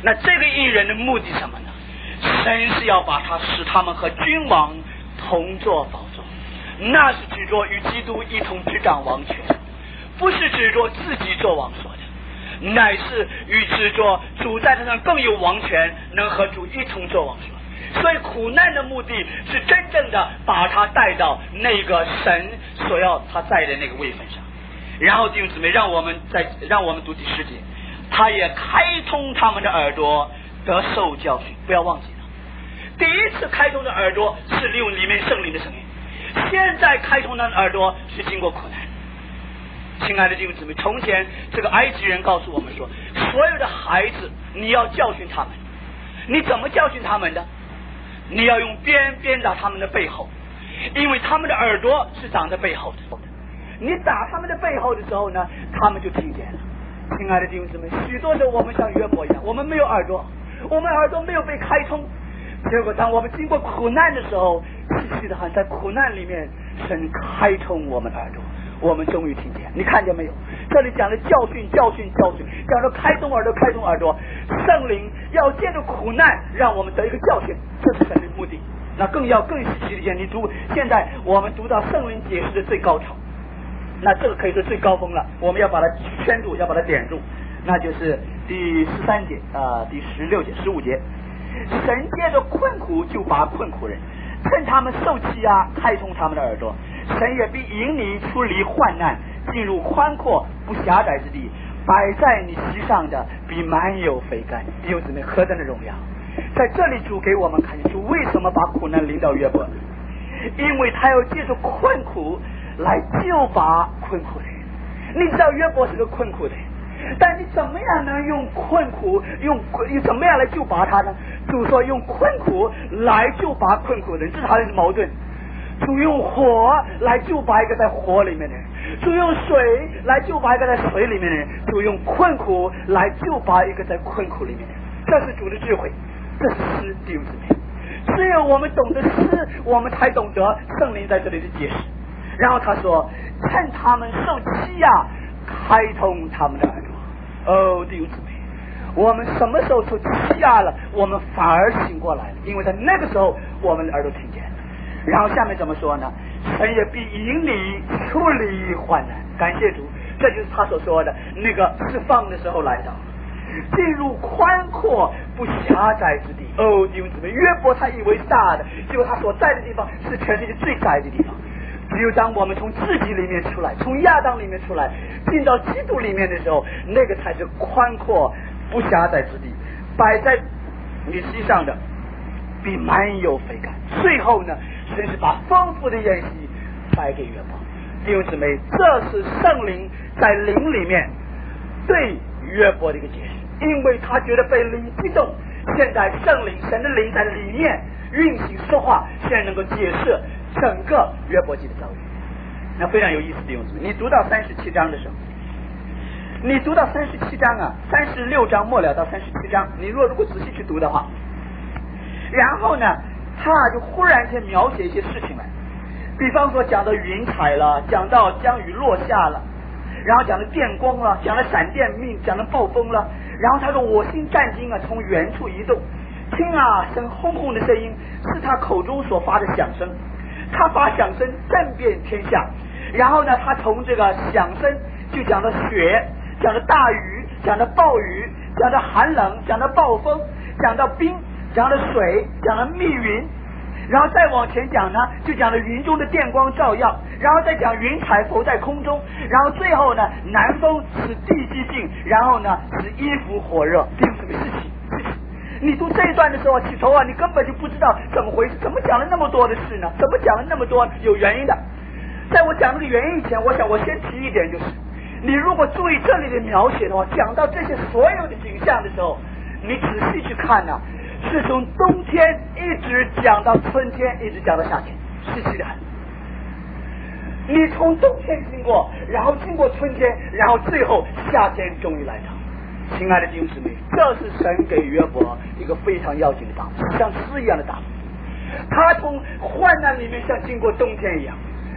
那这个义人的目的什么呢？神是要把他使他们和君王同坐宝座，那是指着与基督一同执掌王权，不是指着自己做王所的，乃是与指着主在他上更有王权，能和主一同做王所。所以苦难的目的是真正的把他带到那个神所要他在的那个位分上。然后弟兄姊妹，让我们读第10节，他也开通他们的耳朵，得受教训。不要忘记了，第一次开通的耳朵是利用里面圣灵的声音，现在开通的耳朵是经过苦难。亲爱的弟兄姊妹，从前这个埃及人告诉我们说，所有的孩子你要教训他们，你怎么教训他们的？你要用鞭打他们的背后，因为他们的耳朵是长在背后的。你打他们的背后的时候呢，他们就听见了。亲爱的弟兄姊妹，许多时候我们像约伯一样，我们没有耳朵，我们耳朵没有被开通，结果当我们经过苦难的时候，细细的喊，在苦难里面神开通我们的耳朵，我们终于听见。你看见没有？这里讲的教训，讲的开通耳朵，圣灵要借着苦难让我们得一个教训，这是神的目的。那更细细的讲，现在我们读到圣灵解释的最高潮，那这个可以是最高峰了，我们要把它圈住，要把它点住，那就是第13节第16节15节，神借着困苦就拔困苦人，趁他们受欺压，开通他们的耳朵，神也必引你出离患难，进入宽阔不狭窄之地，摆在你膝上的比满有肥甘。弟兄姊妹，何等的荣耀！在这里主给我们看出为什么把苦难临到约伯，因为他要借助困苦来救拔困苦的人。你知道约伯是个困苦的人，但你怎么样能用困苦用怎么样来救拔他呢？主说用困苦来救拔困苦的人，这是好像是矛盾。主用火来救拔一个在火里面的人，主用水来救拔一个在水里面的人，主用困苦来救拔一个在困苦里面的人。这是主的智慧，这是诗，弟兄姊妹。只有我们懂得诗，我们才懂得圣灵在这里的解释。然后他说，趁他们受欺压，开通他们的耳朵。哦，弟兄姊妹，我们什么时候受欺压了，我们反而醒过来了，因为在那个时候我们的耳朵听见了。然后下面怎么说呢？神也必引你出离患难。感谢主，这就是他所说的那个释放的时候来到，进入宽阔不狭窄之地。哦，弟兄姊妹，约伯他以为是大的，结果他所在的地方是全世界最窄的地方。只有当我们从自己里面出来，从亚当里面出来，进到基督里面的时候，那个才是宽阔不狭窄之地，摆在你膝上的比满有肥甘。最后呢，神是把丰富的宴席摆给约伯。弟兄姊妹，这是圣灵在灵里面对约伯的一个解释，因为他觉得被灵激动，现在圣灵神的灵在里面运行说话，现在能够解释整个约伯记的遭遇。那非常有意思，弟兄姊妹，你读到37章的时候，你读到37章啊，36章末了到37章，你如果仔细去读的话，然后呢他就忽然间描写一些事情来，比方说讲到云彩了，讲到将雨落下了，然后讲到电光了，讲到闪电命，讲到暴风了，然后他说我心战惊啊，从远处移动，听啊声轰轰的声音，是他口中所发的响声，他发响声震遍天下。然后呢他从这个响声就讲到雪，讲到大雨，讲到暴雨，讲到寒冷，讲到暴风，讲到冰，讲到水，讲到密云，然后再往前讲呢，就讲了云中的电光照耀，然后再讲云彩浮在空中，然后最后呢，南风使地激静，然后呢使衣服火热。这有什么事情？你读这一段的时候，起头啊，你根本就不知道怎么回事，怎么讲了那么多的事呢？怎么讲了那么多有原因的？在我讲这个原因以前，我想我先提一点，就是你如果注意这里的描写的话，讲到这些所有的景象的时候，你仔细去看呢，是从冬天一直讲到春天，一直讲到夏天，细细的很。你从冬天经过，然后经过春天，然后最后夏天终于来到。亲爱的弟兄姊妹，这是神给约伯一个非常要紧的答复，像诗一样的答复。他从患难里面像经过冬天一样，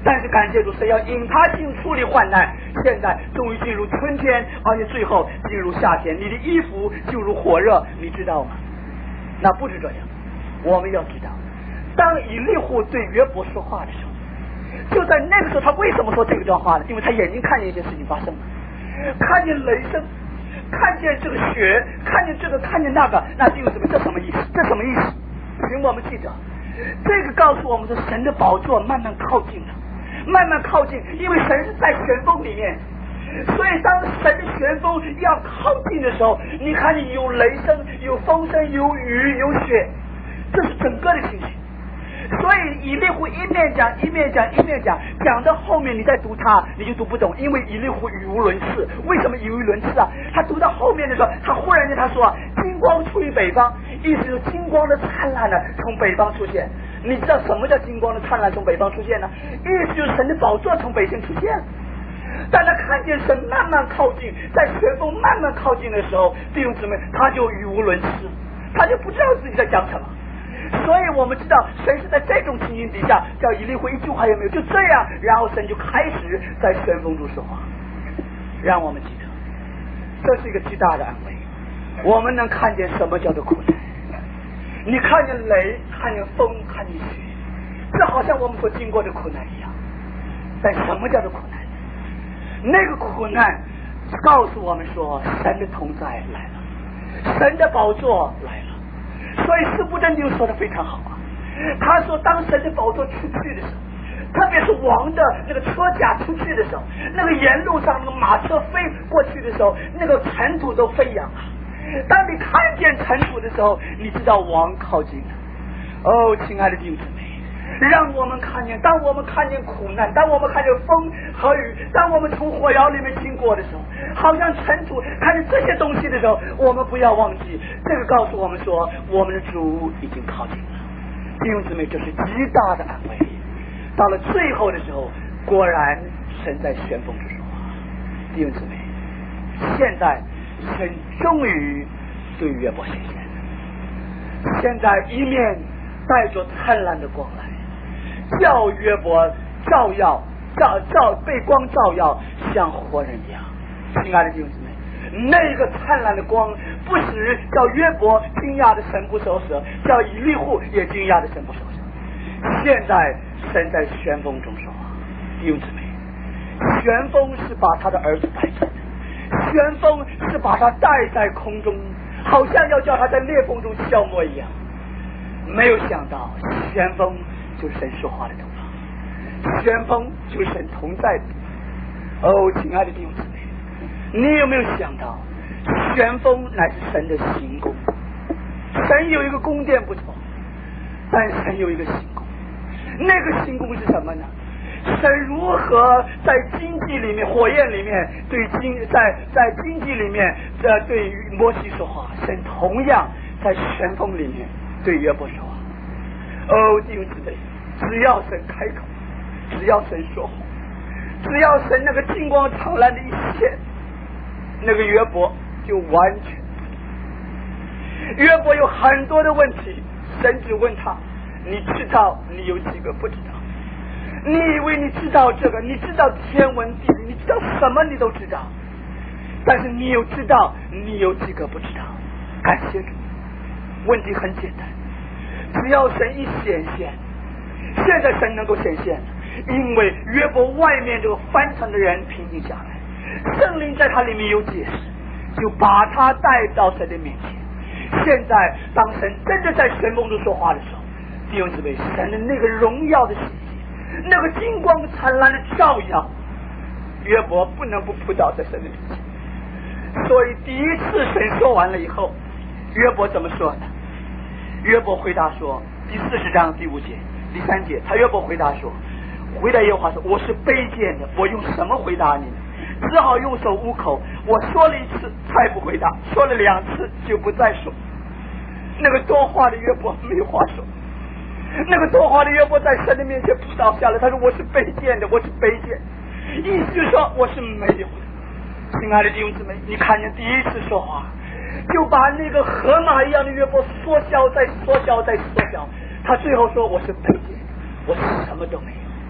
但是感谢主，神要引他进处理患难。现在终于进入春天，而且最后进入夏天，你的衣服就如火热，你知道吗？那不是这样，我们要知道，当以利户对约伯说话的时候，就在那个时候，他为什么说这段话呢？因为他眼睛看见一件事情发生了，看见雷声，看见这个雪，看见这个，看见那个，那这个什么？这什么意思？这什么意思？请我们记得，这个告诉我们说，神的宝座慢慢靠近了，慢慢靠近，因为神是在旋风里面，所以当神的旋风要靠近的时候，你看见有雷声，有风声，有雨，有雪，这是整个的情形。所以以利户一面讲一面讲一面讲，讲到后面你再读它你就读不懂，因为以利户语无伦次。为什么语无伦次啊？他读到后面的时候，他忽然间他说金光出于北方，意思是金光的灿烂呢从北方出现。你知道什么叫金光的灿烂从北方出现呢？意思就是神的宝座从北边出现。当他看见神慢慢靠近，在旋风慢慢靠近的时候，弟兄姊妹，他就语无伦次，他就不知道自己在讲什么。所以我们知道神是在这种情形底下叫以利户一句话也没有，就这样，然后神就开始在旋风中说话。让我们记得，这是一个极大的安慰。我们能看见什么叫做苦难，你看见雷，看见风，看见雪，这好像我们所经过的苦难一样。但什么叫做苦难？那个苦难告诉我们说神的同在来了，神的宝座来了。所以司布真就说的非常好啊，他说当神的宝座出去的时候，特别是王的那个车甲出去的时候，那个沿路上那个马车飞过去的时候，那个尘土都飞扬啊。当你看见尘土的时候，你知道王靠近了。哦，亲爱的弟兄姊妹，让我们看见，当我们看见苦难，当我们看见风和雨，当我们从火窑里面经过的时候，好像尘土，看见这些东西的时候，我们不要忘记，这个告诉我们说，我们的主已经靠近了。弟兄姊妹，这是极大的安慰。到了最后的时候，果然神在旋风之说话。弟兄姊妹，现在神终于对约伯显现了，现在一面带着灿烂的光来，叫约伯照耀，被光照耀，像活人一样。亲爱的弟兄姊妹，那个灿烂的光不使叫约伯惊讶的神不守舍，叫以利户也惊讶的神不守舍。现在神在旋风中说话。弟兄姊妹，旋风是把他的儿子带走的，旋风是把他带在空中，好像要叫他在裂缝中消磨一样。没有想到旋风就是神说话的地方，旋风就是神同在的。哦，亲爱的弟兄姊妹，你有没有想到旋风乃是神的行宫？神有一个宫殿不错，但神有一个行宫。那个行宫是什么呢？神如何在荆棘里面，火焰里面在荆棘里面对摩西说话，神同样在旋风里面对约伯说话。哦，弟兄姊妹，只要神开口，只要神说话，只要神那个金光灿烂的一切，那个约伯就完全。约伯有很多的问题，神只问他，你知道你有几个不知道？你以为你知道这个，你知道天文地理，你知道什么你都知道，但是你有知道你有几个不知道？感谢主，问题很简单，只要神一显现，现在神能够显现，因为约伯外面这个翻腾的人平静下来，圣灵在他里面有解释，就把他带到神的面前。现在当神真的在旋风中说话的时候，弟兄姊妹，神的那个荣耀的显现，那个金光灿烂的照耀，约伯不能不扑倒在神的面前。所以第一次神说完了以后，约伯怎么说呢？约伯回答说，第40章第5节、第3节，他约伯回答说，回答耶和华说，我是卑贱的，我用什么回答你呢？只好用手捂口。我说了1次才不回答，说了2次就不再说。那个多话的约伯没有话说，那个多话的约伯在神的面前扑倒下来，他说我是卑贱的，我是卑贱，意思就是说我是没有的。亲爱的弟兄姊妹，你看见第一次说话就把那个河马一样的约伯缩小再缩小再缩小，他最后说我是卑贱，我什么都没有。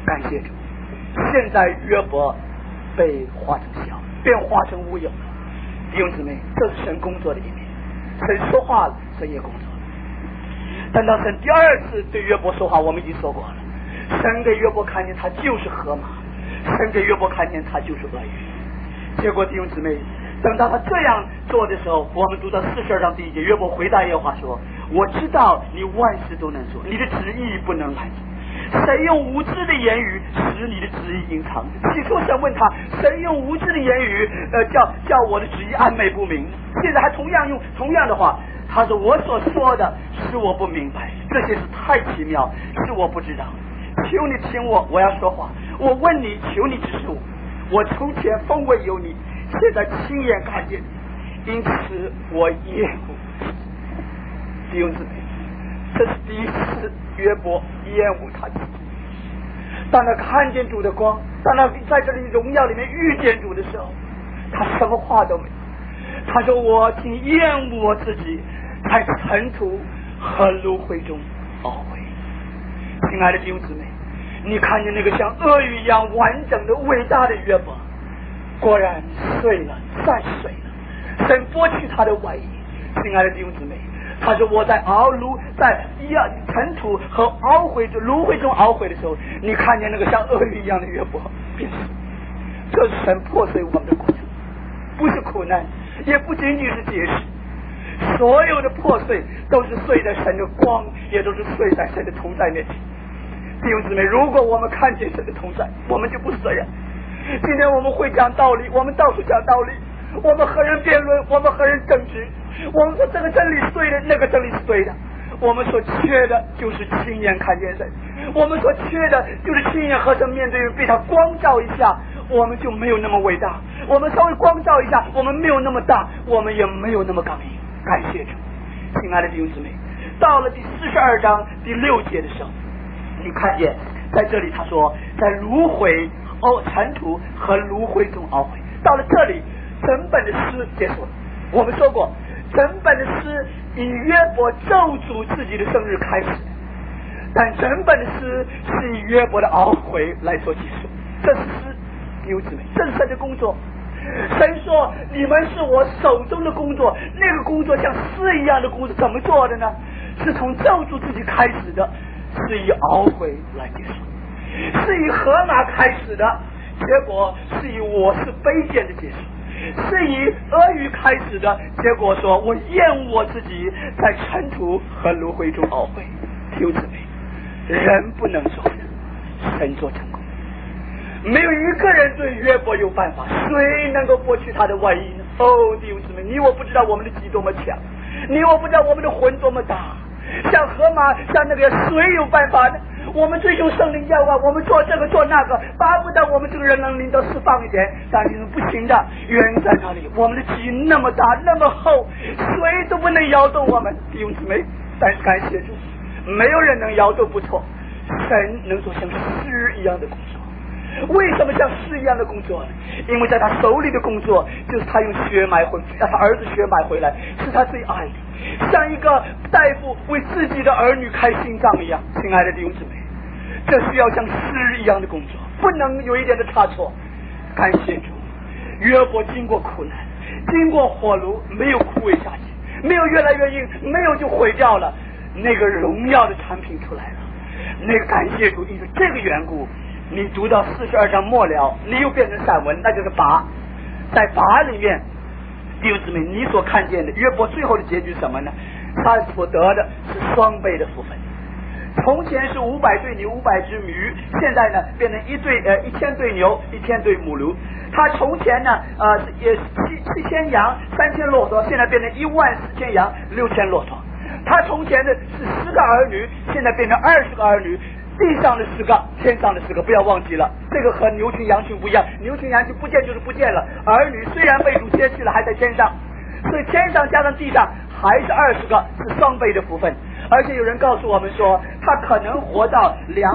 感谢主，现在约伯被化成小，变化成无有了。弟兄姊妹，这是神工作的一面，神说话了，神也工作了。等到神第二次对约伯说话，我们已经说过了，神给约伯看见他就是河马，神给约伯看见他就是鳄鱼。结果弟兄姊妹，等到他这样做的时候，我们读到42章第1节，约伯回答耶和华说：我知道你万事都能做，你的旨意不能拦阻。谁用无知的言语使你的旨意隐藏？起初神问他，谁用无知的言语叫我的旨意暧昧不明？现在还同样用同样的话，他说我所说的是我不明白，这些是太奇妙，是我不知道。求你听我要说话。我问你，求你指示我。我从前风闻有你，现在亲眼看见你，因此我厌恶。弟兄姊妹，这是第一次约伯厌恶他自己。当他看见主的光，当他在这里荣耀里面遇见主的时候，他什么话都没有。他说我竟厌恶我自己，在尘土和芦荟中懊悔。亲爱的弟兄姊妹，你看见那个像鳄鱼一样完整的伟大的约伯，果然碎了再碎了，神剥去他的外衣。亲爱的弟兄姊妹，他说我在尘土和芦荟中懊悔的时候，你看见那个像鳄鱼一样的约伯便是。这是神破碎我们的过程，不是苦难，也不仅仅是解释，所有的破碎都是碎在神的光，也都是碎在神的同在面前。弟兄姊妹，如果我们看见神的同在，我们就不是这样。今天我们会讲道理，我们到处讲道理，我们和人辩论，我们和人争执，我们说这个真理是对的，那个真理是对的。我们所缺的就是亲眼看见神，我们所缺的就是亲眼和神面对面，被他光照一下，我们就没有那么伟大。我们稍微光照一下，我们没有那么大，我们也没有那么刚硬。感谢主，亲爱的弟兄姊妹，到了第42章第6节的时候，你看见在这里他说在尘土和芦荟中懊悔。到了这里，整本的诗结束了。我们说过，整本的诗以约伯咒诅自己的生日开始，但整本的诗是以约伯的懊悔来做结束。这是诗，弟兄姊妹，这是神的工作。神说你们是我手中的工作，那个工作像诗一样的工作，怎么做的呢？是从咒诅自己开始的，是以懊悔来结束，是以河马开始的，结果是以我是卑贱的结束，是以鳄鱼开始的，结果说我厌恶我自己，在尘土和芦荟中懊悔。弟兄姊妹，人不能做的，神做成功。没有一个人对约伯有办法，谁能够剥去他的外衣呢？哦，弟兄姊妹，你我不知道我们的己多么强，你我不知道我们的魂多么大，像河马，像那个谁有办法呢？我们追求圣灵要啊，我们做这个做那个，巴不得我们这个人能灵得释放一点，但是不行的，原因在哪里？我们的己那么大那么厚，谁都不能摇动我们。弟兄姊妹，但是感谢主，没有人能摇动不错，神能做像诗一样的工作。为什么像诗一样的工作呢？因为在他手里的工作就是他用血买回，让他儿子血买回来，是他最爱的，像一个大夫为自己的儿女开心脏一样。亲爱的弟兄姊妹，这需要像诗一样的工作，不能有一点的差错。感谢主，约伯经过苦难，经过火炉，没有枯萎下去，没有越来越硬，没有就毁掉了，那个荣耀的产品出来了。那个感谢主，因为这个缘故，你读到42章末了，你又变成散文，那就是拔。在拔里面，弟兄姊妹，你所看见的约伯最后的结局是什么呢？他所得的是双倍的福分。从前是500对牛500只驴，现在呢变成1000对牛1000对母驴。他从前呢也7000羊3000骆驼，现在变成14000羊6000骆驼。他从前的是10个儿女，现在变成20个儿女。地上的10个，天上的10个，不要忘记了，这个和牛群羊群不一样，牛群羊群不见就是不见了，儿女虽然被主接去了，还在天上，所以天上加上地上还是20个，是双倍的福分。而且有人告诉我们说，他可能活到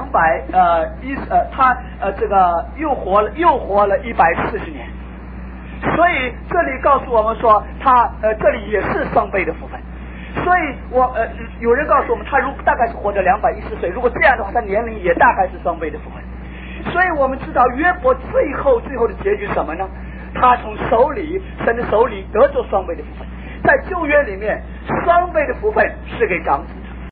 这个又活了140年，所以这里告诉我们说，他这里也是双倍的福分。所以有人告诉我们，他大概是活着210岁，如果这样的话，他年龄也大概是双倍的福分。 所以我们知道约伯最后的结局是什么呢？他从神的手里得着双倍的福分。在旧约里面，双倍的福分是给长子，